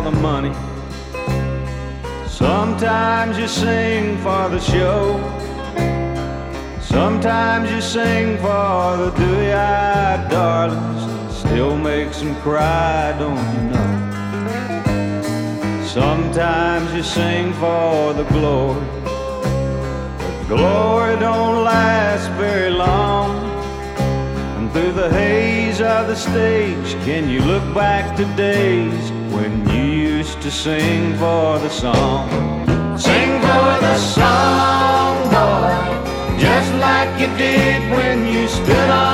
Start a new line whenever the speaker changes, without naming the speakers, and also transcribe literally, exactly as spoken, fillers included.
for the money. Sometimes you sing for the show. Sometimes you sing for the dewy-eyed darlings. Still makes them cry, don't you know? Sometimes you sing for the glory, but glory don't last very long. And through the haze of the stage, can you look back to days when you used to sing for the song? Sing for the song, boy, just like you did when you stood on